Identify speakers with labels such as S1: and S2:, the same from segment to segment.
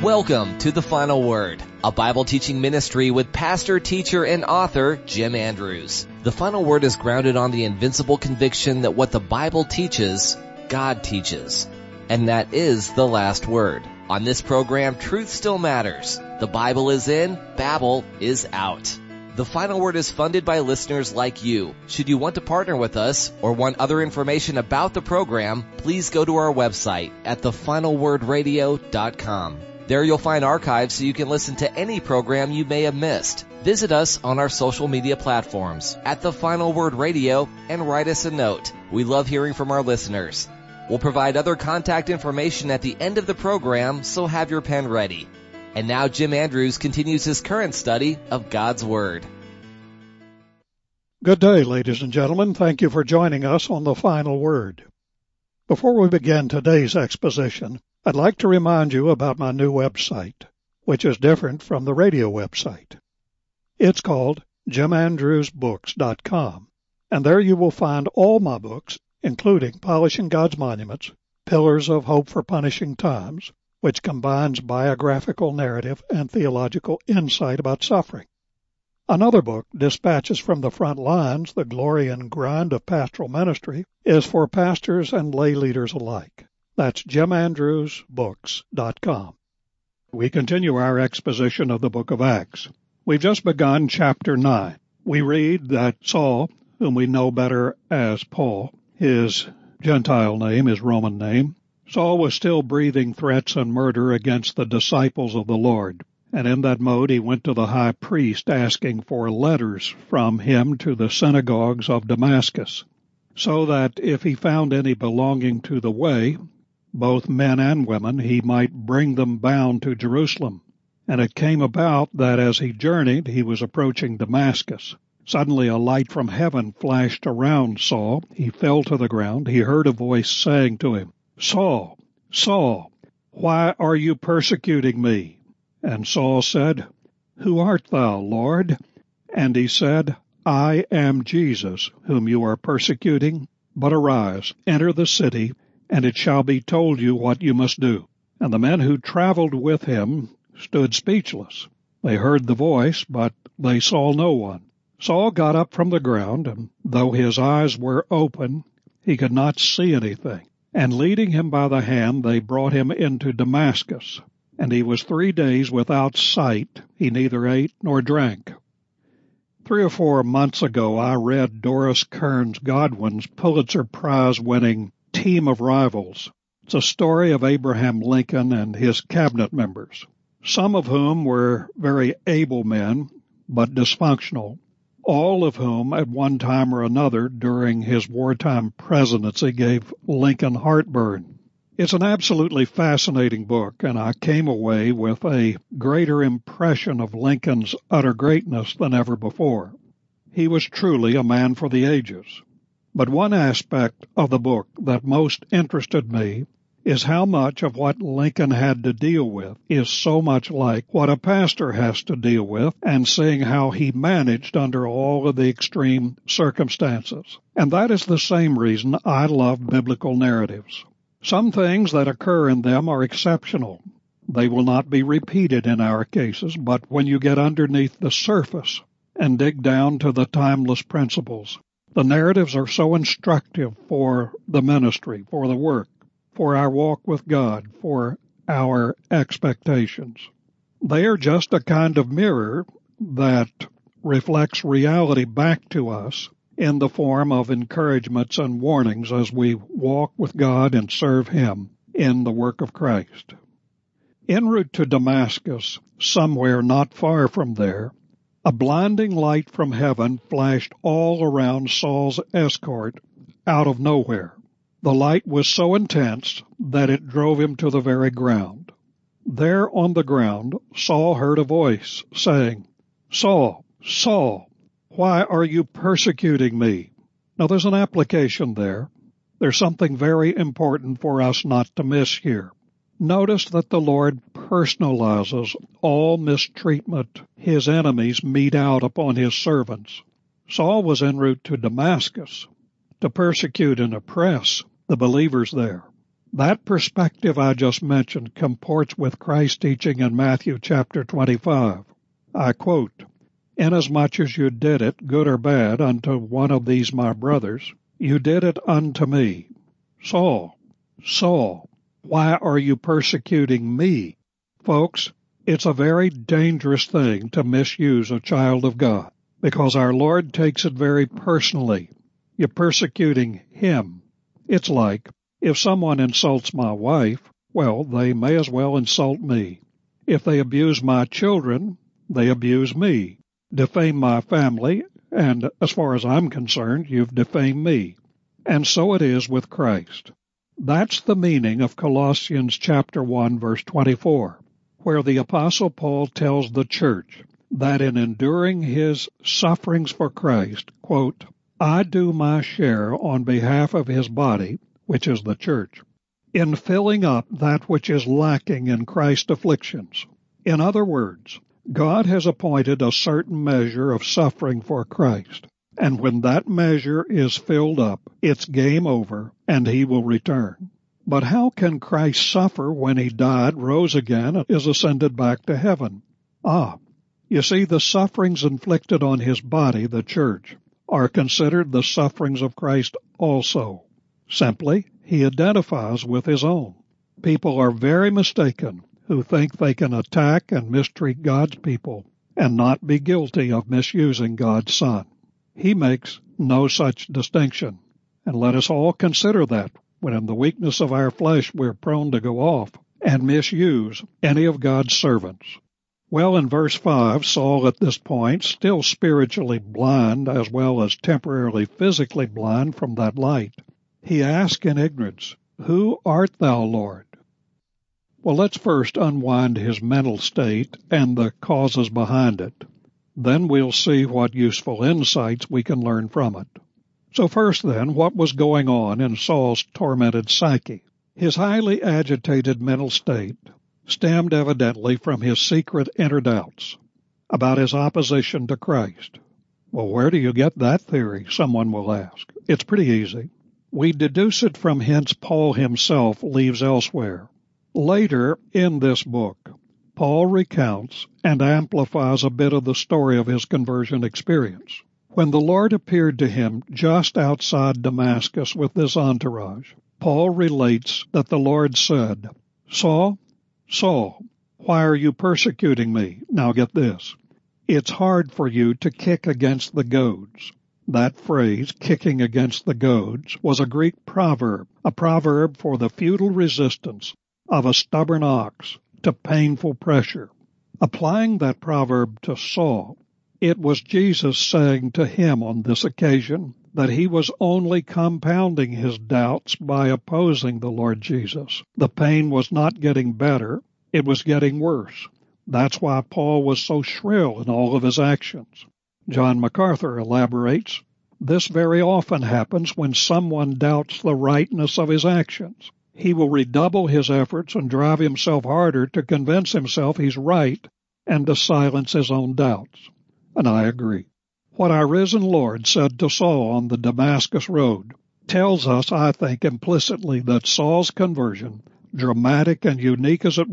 S1: Welcome to The Final Word, a Bible teaching ministry with pastor, teacher, and author Jim Andrews. The Final Word is grounded on the invincible conviction that what the Bible teaches, God teaches. And that is the last word. On this program, truth still matters. The Bible is in, Babel is out. The Final Word is funded by listeners like you. Should you want to partner with us or want other information about the program, please go to our website at thefinalwordradio.com. There you'll find archives so you can listen to any program you may have missed. Visit us on our social media platforms at The Final Word Radio and write us a note. We love hearing from our listeners. We'll provide other contact information at the end of the program, so have your pen ready. And now Jim Andrews continues his current study of God's Word.
S2: Good day, ladies and gentlemen. Thank you for joining us on The Final Word. Before we begin today's exposition, I'd like to remind you about my new website, which is different from the radio website. It's called JimAndrewsBooks.com, and there you will find all my books, including Polishing God's Monuments, Pillars of Hope for Punishing Times, which combines biographical narrative and theological insight about suffering. Another book, Dispatches from the Front Lines, The Glory and Grind of Pastoral Ministry, is for pastors and lay leaders alike. That's JimAndrewsBooks.com. We continue our exposition of the book of Acts. We've just begun chapter 9. We read that Saul, whom we know better as Paul, his Gentile name, his Roman name, Saul was still breathing threats and murder against the disciples of the Lord. And in that mode he went to the high priest asking for letters from him to the synagogues of Damascus, so that if he found any belonging to the way, both men and women, he might bring them bound to Jerusalem. And it came about that as he journeyed, he was approaching Damascus. Suddenly a light from heaven flashed around Saul. He fell to the ground. He heard a voice saying to him, "Saul, Saul, why are you persecuting me?" And Saul said, "Who art thou, Lord?" And he said, "I am Jesus, whom you are persecuting. But arise, enter the city, and it shall be told you what you must do." And the men who traveled with him stood speechless. They heard the voice, but they saw no one. Saul got up from the ground, and though his eyes were open, he could not see anything. And leading him by the hand, they brought him into Damascus. And he was 3 days without sight. He neither ate nor drank. 3 or 4 months ago, I read Doris Kearns Godwin's Pulitzer Prize-winning Team of Rivals. It's a story of Abraham Lincoln and his cabinet members, some of whom were very able men, but dysfunctional, all of whom at one time or another during his wartime presidency gave Lincoln heartburn. It's an absolutely fascinating book, and I came away with a greater impression of Lincoln's utter greatness than ever before. He was truly a man for the ages. But one aspect of the book that most interested me is how much of what Lincoln had to deal with is so much like what a pastor has to deal with, and seeing how he managed under all of the extreme circumstances. And that is the same reason I love biblical narratives. Some things that occur in them are exceptional. They will not be repeated in our cases, but when you get underneath the surface and dig down to the timeless principles, the narratives are so instructive for the ministry, for the work, for our walk with God, for our expectations. They are just a kind of mirror that reflects reality back to us in the form of encouragements and warnings as we walk with God and serve Him in the work of Christ. En route to Damascus, somewhere not far from there, a blinding light from heaven flashed all around Saul's escort out of nowhere. The light was so intense that it drove him to the very ground. There on the ground, Saul heard a voice saying, "Saul, Saul, why are you persecuting me?" Now there's an application there. There's something very important for us not to miss here. Notice that the Lord personalizes all mistreatment His enemies mete out upon His servants. Saul was en route to Damascus to persecute and oppress the believers there. That perspective I just mentioned comports with Christ's teaching in Matthew chapter 25. I quote, "Inasmuch as you did it, good or bad, unto one of these my brothers, you did it unto me. Saul, Saul, why are you persecuting me?" Folks, it's a very dangerous thing to misuse a child of God, because our Lord takes it very personally. You're persecuting Him. It's like, if someone insults my wife, well, they may as well insult me. If they abuse my children, they abuse me. Defame my family, and as far as I'm concerned, you've defamed me. And so it is with Christ. That's the meaning of Colossians chapter 1, verse 24, where the Apostle Paul tells the church that in enduring his sufferings for Christ, quote, "I do my share on behalf of his body," which is the church, "in filling up that which is lacking in Christ's afflictions." In other words, God has appointed a certain measure of suffering for Christ, and when that measure is filled up, it's game over, and He will return. But how can Christ suffer when He died, rose again, and is ascended back to heaven? You see, the sufferings inflicted on His body, the church, are considered the sufferings of Christ also. Simply, He identifies with His own. People are very mistaken who think they can attack and mistreat God's people and not be guilty of misusing God's Son. He makes no such distinction, and let us all consider that when in the weakness of our flesh we're prone to go off and misuse any of God's servants. Well, in verse 5, Saul at this point, still spiritually blind as well as temporarily physically blind from that light, he asks in ignorance, "Who art thou, Lord?" Well, let's first unwind his mental state and the causes behind it. Then we'll see what useful insights we can learn from it. So first then, what was going on in Saul's tormented psyche? His highly agitated mental state stemmed evidently from his secret inner doubts about his opposition to Christ. Well, where do you get that theory, someone will ask? It's pretty easy. We deduce it from hints Paul himself leaves elsewhere. Later in this book, Paul recounts and amplifies a bit of the story of his conversion experience. When the Lord appeared to him just outside Damascus with this entourage, Paul relates that the Lord said, "Saul, Saul, why are you persecuting me?" Now get this. It's hard for you to kick against the goads. That phrase, kicking against the goads, was a Greek proverb, a proverb for the futile resistance of a stubborn ox to painful pressure. Applying that proverb to Saul, it was Jesus saying to him on this occasion that he was only compounding his doubts by opposing the Lord Jesus. The pain was not getting better, it was getting worse. That's why Paul was so shrill in all of his actions. John MacArthur elaborates, "This very often happens when someone doubts the rightness of his actions. He will redouble his efforts and drive himself harder to convince himself he's right and to silence his own doubts." And I agree. What our risen Lord said to Saul on the Damascus road tells us, I think, implicitly that Saul's conversion, dramatic and unique as it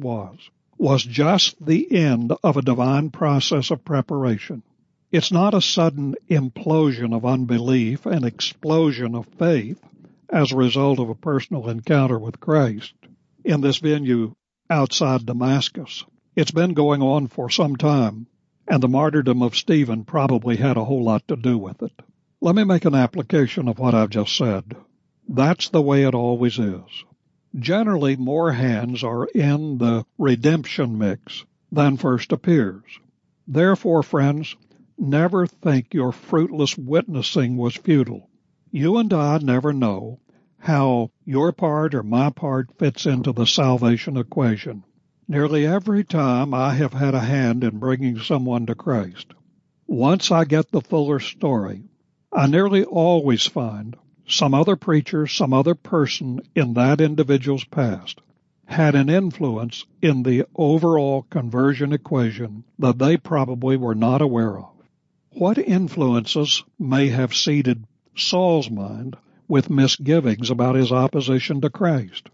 S2: was just the end of a divine process of preparation. It's not a sudden implosion of unbelief and explosion of faith as a result of a personal encounter with Christ in this venue outside Damascus. It's been going on for some time, and the martyrdom of Stephen probably had a whole lot to do with it. Let me make an application of what I've just said. That's the way it always is. Generally, more hands are in the redemption mix than first appears. Therefore, friends, never think your fruitless witnessing was futile. You and I never know how your part or my part fits into the salvation equation. Nearly every time I have had a hand in bringing someone to Christ, once I get the fuller story, I nearly always find some other preacher, some other person in that individual's past had an influence in the overall conversion equation that they probably were not aware of. What influences may have seeded Saul's mind with misgivings about his opposition to Christ?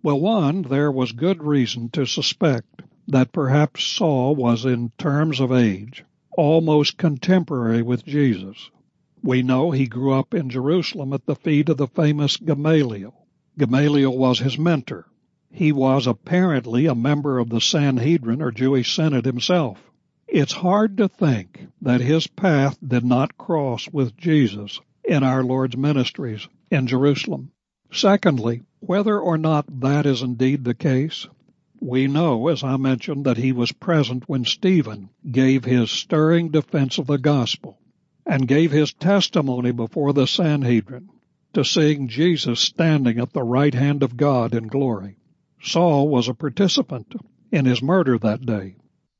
S2: Well, one, there was good reason to suspect that perhaps Saul was, in terms of age, almost contemporary with Jesus. We know he grew up in Jerusalem at the feet of the famous Gamaliel. Gamaliel was his mentor. He was apparently a member of the Sanhedrin or Jewish Senate himself. It's hard to think that his path did not cross with Jesus in our Lord's ministries in Jerusalem. Secondly, whether or not that is indeed the case, we know, as I mentioned, that he was present when Stephen gave his stirring defense of the gospel and gave his testimony before the Sanhedrin to seeing Jesus standing at the right hand of God in glory. Saul was a participant in his murder that day.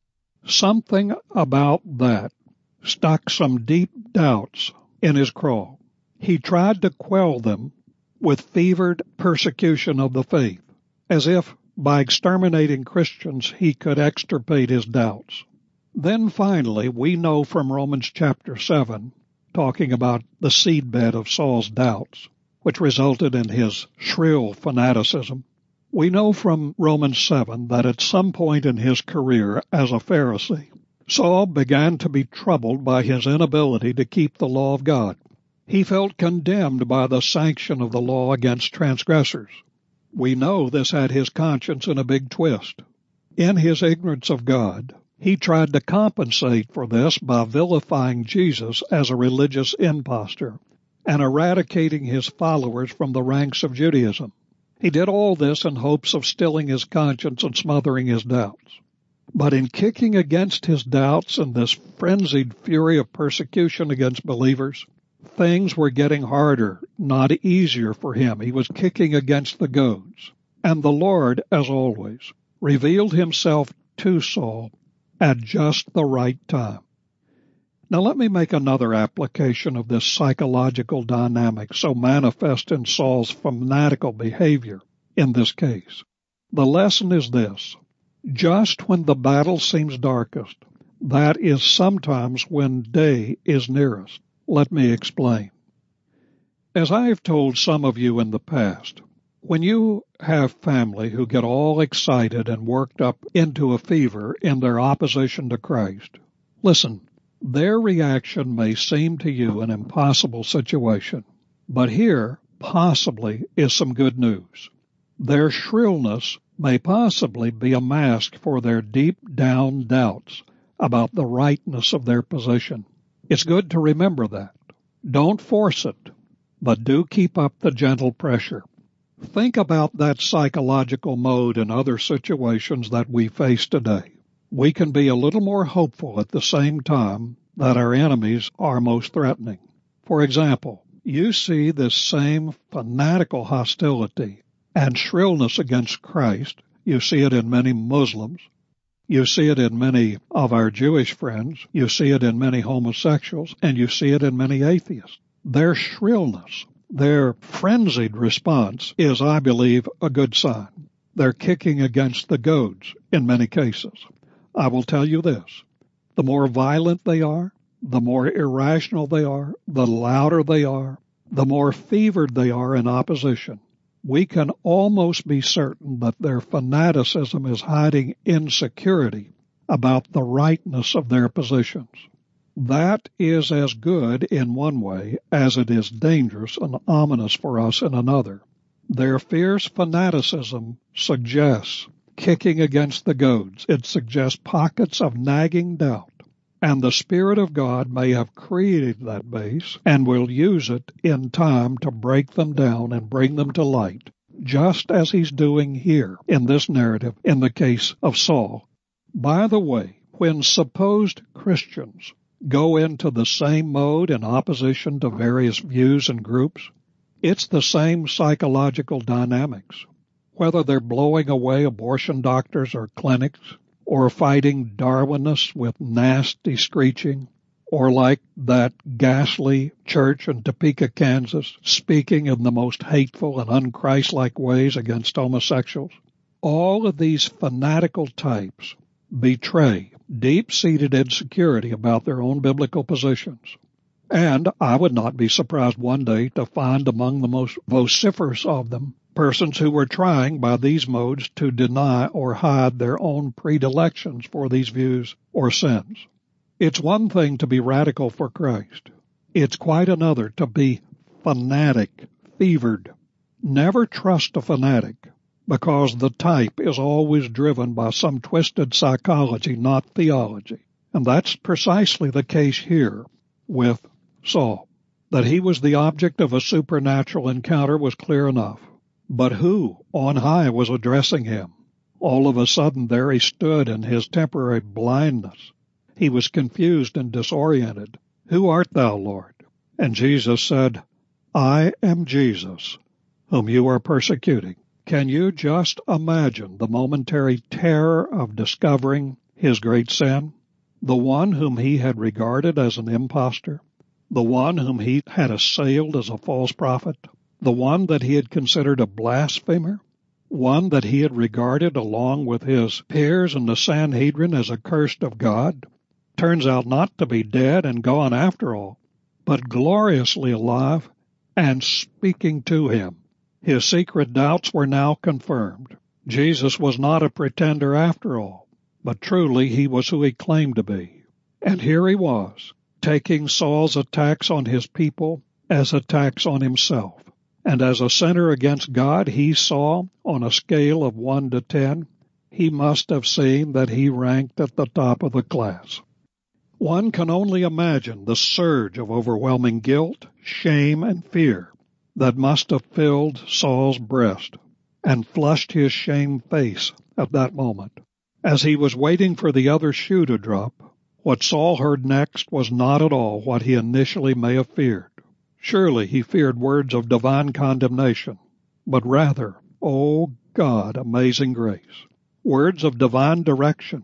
S2: Something about that stuck some deep doubts in his craw. He tried to quell them with fevered persecution of the faith, as if by exterminating Christians he could extirpate his doubts. Then finally, we know from Romans chapter 7, talking about the seedbed of Saul's doubts, which resulted in his shrill fanaticism. We know from Romans 7 that at some point in his career as a Pharisee, Saul began to be troubled by his inability to keep the law of God. He felt condemned by the sanction of the law against transgressors. We know this had his conscience in a big twist. In his ignorance of God, he tried to compensate for this by vilifying Jesus as a religious impostor and eradicating his followers from the ranks of Judaism. He did all this in hopes of stilling his conscience and smothering his doubts. But in kicking against his doubts and this frenzied fury of persecution against believers, things were getting harder, not easier for him. He was kicking against the goads. And the Lord, as always, revealed himself to Saul at just the right time. Now let me make another application of this psychological dynamic so manifest in Saul's fanatical behavior in this case. The lesson is this: just when the battle seems darkest, that is sometimes when day is nearest. Let me explain. As I have told some of you in the past, when you have family who get all excited and worked up into a fever in their opposition to Christ, listen, their reaction may seem to you an impossible situation, but here possibly is some good news. Their shrillness may possibly be a mask for their deep down doubts about the rightness of their position. It's good to remember that. Don't force it, but do keep up the gentle pressure. Think about that psychological mode in other situations that we face today. We can be a little more hopeful at the same time that our enemies are most threatening. For example, you see this same fanatical hostility and shrillness against Christ. You see it in many Muslims. You see it in many of our Jewish friends. You see it in many homosexuals. And you see it in many atheists. Their shrillness, their frenzied response is, I believe, a good sign. They're kicking against the goads in many cases. I will tell you this: the more violent they are, the more irrational they are, the louder they are, the more fevered they are in opposition. We can almost be certain that their fanaticism is hiding insecurity about the rightness of their positions. That is as good in one way as it is dangerous and ominous for us in another. Their fierce fanaticism suggests kicking against the goads. It suggests pockets of nagging doubt. And the Spirit of God may have created that base and will use it in time to break them down and bring them to light, just as he's doing here in this narrative in the case of Saul. By the way, when supposed Christians go into the same mode in opposition to various views and groups, it's the same psychological dynamics. Whether they're blowing away abortion doctors or clinics, or fighting Darwinists with nasty screeching, or like that ghastly church in Topeka, Kansas, speaking in the most hateful and unchristlike ways against homosexuals. All of these fanatical types betray deep-seated insecurity about their own biblical positions. And I would not be surprised one day to find among the most vociferous of them persons who were trying by these modes to deny or hide their own predilections for these views or sins. It's one thing to be radical for Christ. It's quite another to be fanatic, fevered. Never trust a fanatic, because the type is always driven by some twisted psychology, not theology. And that's precisely the case here with Saul. That he was the object of a supernatural encounter was clear enough. But who on high was addressing him? All of a sudden there he stood in his temporary blindness. He was confused and disoriented. Who art thou, Lord? And Jesus said, I am Jesus, whom you are persecuting. Can you just imagine the momentary terror of discovering his great sin? The one whom he had regarded as an impostor, the one whom he had assailed as a false prophet, the one that he had considered a blasphemer, one that he had regarded along with his peers in the Sanhedrin as accursed of God, turns out not to be dead and gone after all, but gloriously alive and speaking to him. His secret doubts were now confirmed. Jesus was not a pretender after all, but truly he was who he claimed to be. And here he was, taking Saul's attacks on his people as attacks on himself. And as a sinner against God, he saw, on a scale of 1 to 10, he must have seen that he ranked at the top of the class. One can only imagine the surge of overwhelming guilt, shame, and fear that must have filled Saul's breast and flushed his shamed face at that moment. As he was waiting for the other shoe to drop, what Saul heard next was not at all what he initially may have feared. Surely he feared words of divine condemnation, but rather, "Oh God, amazing grace," words of divine direction,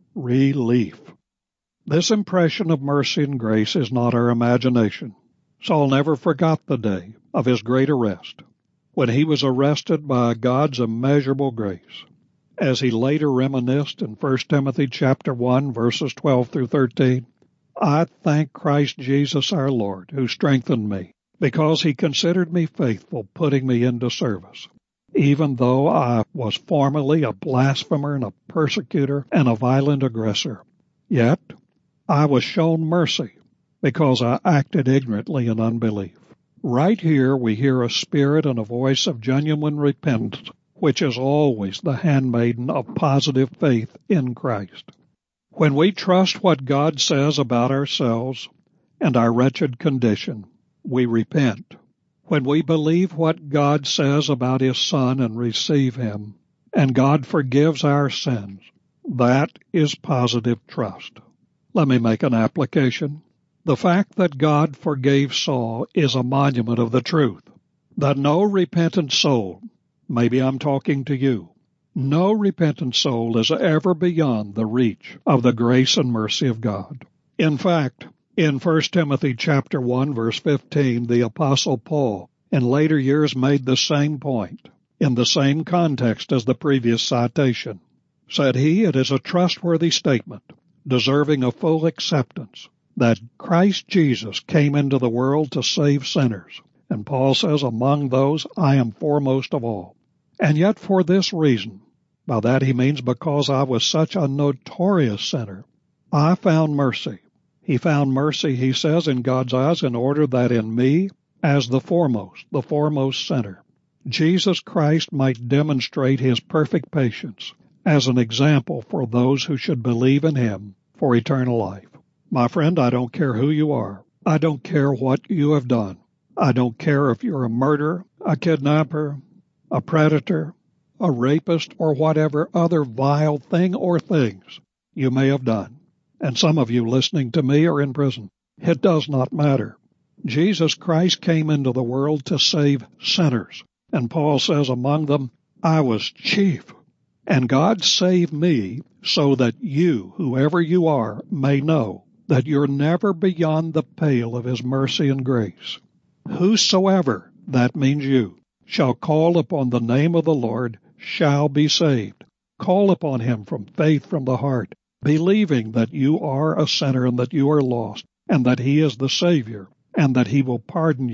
S2: relief. This impression of mercy and grace is not our imagination. Saul never forgot the day of his great arrest, when he was arrested by God's immeasurable grace. As he later reminisced in 1 Timothy chapter 1, verses 12 through 13, I thank Christ Jesus our Lord, who strengthened me, because he considered me faithful, putting me into service. Even though I was formerly a blasphemer and a persecutor and a violent aggressor, yet I was shown mercy because I acted ignorantly in unbelief. Right here we hear a spirit and a voice of genuine repentance, which is always the handmaiden of positive faith in Christ. When we trust what God says about ourselves and our wretched condition, we repent. When we believe what God says about His Son and receive Him, and God forgives our sins, that is positive trust. Let me make an application. The fact that God forgave Saul is a monument of the truth, that no repentant soul, maybe I'm talking to you, no repentant soul is ever beyond the reach of the grace and mercy of God. In fact, in 1 Timothy chapter 1, verse 15, the Apostle Paul in later years made the same point, in the same context as the previous citation. Said he, it is a trustworthy statement, deserving of full acceptance, that Christ Jesus came into the world to save sinners. And Paul says, among those, I am foremost of all. And yet for this reason, by that he means because I was such a notorious sinner, I found mercy. He found mercy, he says, in God's eyes in order that in me, as the foremost sinner, Jesus Christ might demonstrate his perfect patience as an example for those who should believe in him for eternal life. My friend, I don't care who you are. I don't care what you have done. I don't care if you're a murderer, a kidnapper, a predator, a rapist, or whatever other vile thing or things you may have done. And some of you listening to me are in prison. It does not matter. Jesus Christ came into the world to save sinners. And Paul says among them, I was chief. And God saved me so that you, whoever you are, may know that you're never beyond the pale of his mercy and grace. Whosoever, that means you, shall call upon the name of the Lord shall be saved. Call upon him from faith from the heart, believing that you are a sinner and that you are lost, and that he is the Savior, and that he will pardon you,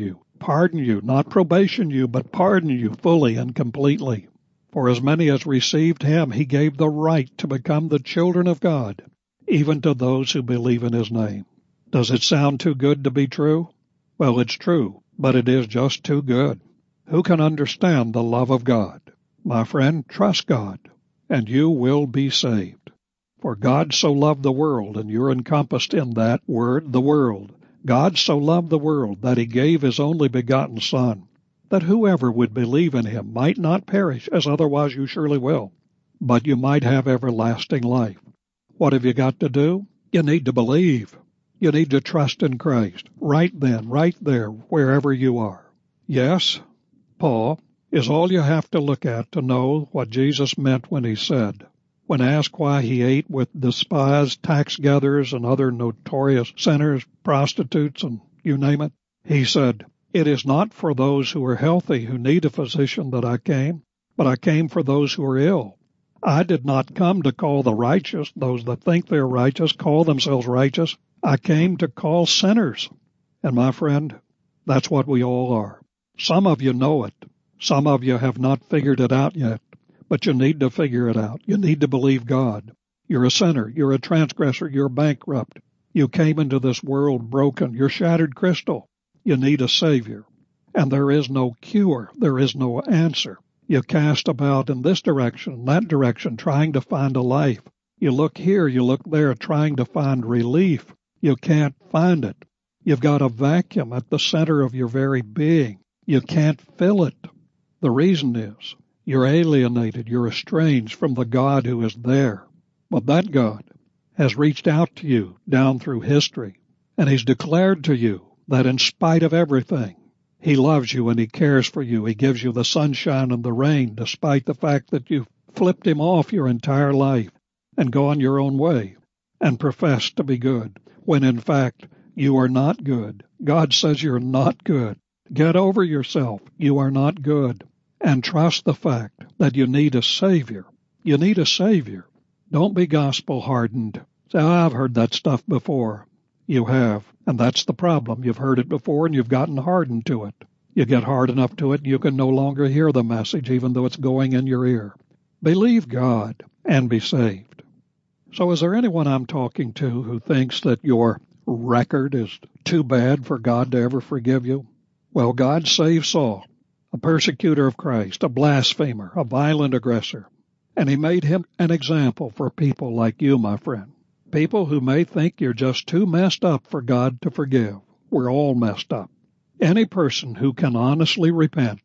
S2: pardon you, not probation you, but pardon you fully and completely. For as many as received him, he gave the right to become the children of God, even to those who believe in his name. Does it sound too good to be true? Well, it's true, but it is just too good. Who can understand the love of God? My friend, trust God, and you will be saved. For God so loved the world, and you're encompassed in that word, the world. God so loved the world that he gave his only begotten Son, that whoever would believe in him might not perish, as otherwise you surely will, but you might have everlasting life. What have you got to do? You need to believe. You need to trust in Christ, right then, right there, wherever you are. Yes, Paul, is all you have to look at to know what Jesus meant when he said, when asked why he ate with despised tax gatherers and other notorious sinners, prostitutes, and you name it, he said, "It is not for those who are healthy who need a physician that I came, but I came for those who are ill. I did not come to call the righteous, those that think they're righteous, call themselves righteous. I came to call sinners." And my friend, that's what we all are. Some of you know it. Some of you have not figured it out yet. But you need to figure it out. You need to believe God. You're a sinner. You're a transgressor. You're bankrupt. You came into this world broken. You're shattered crystal. You need a Savior. And there is no cure. There is no answer. You cast about in this direction, that direction, trying to find a life. You look here, you look there, trying to find relief. You can't find it. You've got a vacuum at the center of your very being. You can't fill it. The reason is, you're alienated, you're estranged from the God who is there. But that God has reached out to you down through history, and he's declared to you that in spite of everything, he loves you and he cares for you. He gives you the sunshine and the rain, despite the fact that you've flipped him off your entire life and gone your own way and professed to be good, when in fact you are not good. God says you're not good. Get over yourself. You are not good. And trust the fact that you need a Savior. You need a Savior. Don't be gospel hardened. Say, I've heard that stuff before. You have. And that's the problem. You've heard it before and you've gotten hardened to it. You get hard enough to it, you can no longer hear the message, even though it's going in your ear. Believe God and be saved. So is there anyone I'm talking to who thinks that your record is too bad for God to ever forgive you? Well, God saved Saul, a persecutor of Christ, a blasphemer, a violent aggressor. And he made him an example for people like you, my friend. People who may think you're just too messed up for God to forgive. We're all messed up. Any person who can honestly repent,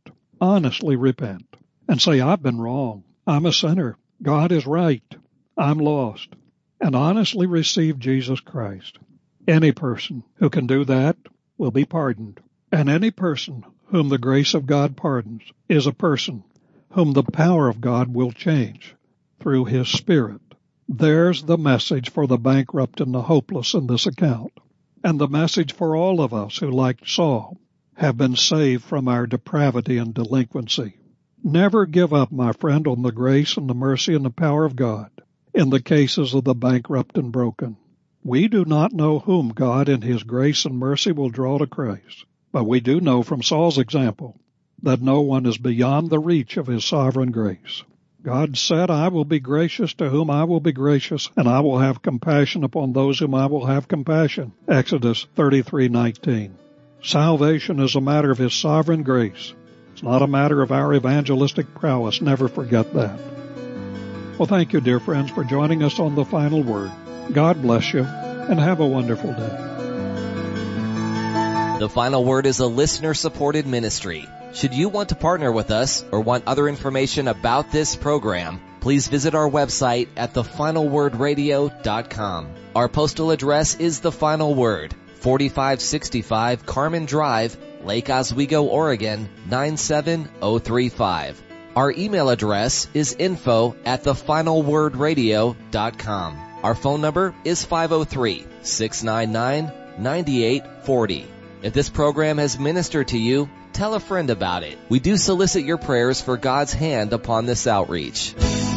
S2: and say, I've been wrong. I'm a sinner. God is right. I'm lost. And honestly receive Jesus Christ. Any person who can do that will be pardoned. And any person whom the grace of God pardons is a person whom the power of God will change through his Spirit. There's the message for the bankrupt and the hopeless in this account, and the message for all of us who, like Saul, have been saved from our depravity and delinquency. Never give up, my friend, on the grace and the mercy and the power of God in the cases of the bankrupt and broken. We do not know whom God in his grace and mercy will draw to Christ. But we do know from Saul's example that no one is beyond the reach of his sovereign grace. God said, I will be gracious to whom I will be gracious, and I will have compassion upon those whom I will have compassion. Exodus 33:19. Salvation is a matter of his sovereign grace. It's not a matter of our evangelistic prowess. Never forget that. Well, thank you, dear friends, for joining us on The Final Word. God bless you, and have a wonderful day.
S1: The Final Word is a listener-supported ministry. Should you want to partner with us or want other information about this program, please visit our website at thefinalwordradio.com. Our postal address is The Final Word, 4565 Carmen Drive, Lake Oswego, Oregon, 97035. Our email address is info@thefinalwordradio.com. Our phone number is 503-699-9840. If this program has ministered to you, tell a friend about it. We do solicit your prayers for God's hand upon this outreach.